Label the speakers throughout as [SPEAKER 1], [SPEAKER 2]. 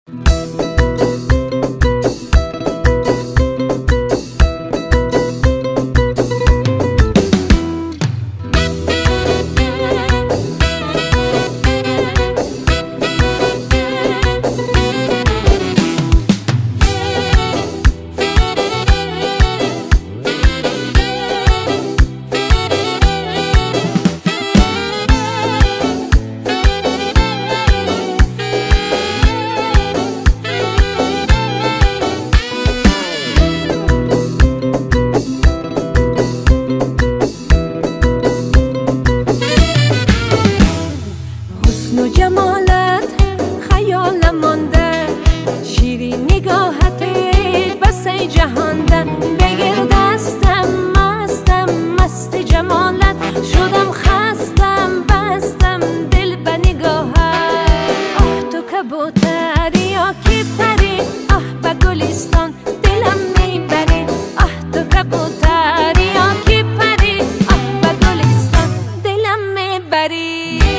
[SPEAKER 1] جمالت خیالم مانده، شیرین نگاهت بس جهانده. بگیر دستم مستم مست جمالت، شدم خستم بستم دل به نگاهت. آه تو کبوتری یا کی پری، آه به گلستان دلم میبری. آه تو کبوتری یا کی پری، آه به گلستان دلم میبری.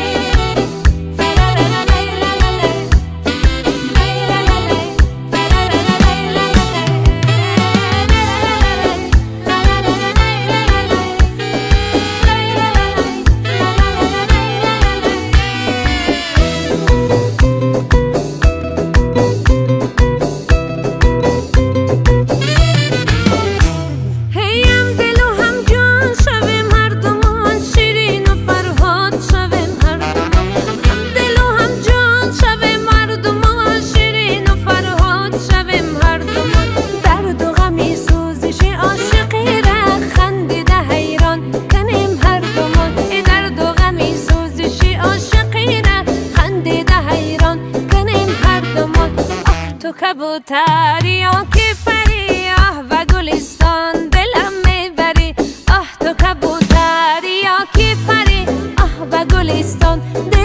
[SPEAKER 1] تو کبوتری یا کی پری، آه و گلستان دلم میبری. آه تو کبوتری یا کی پری، آه و گلستان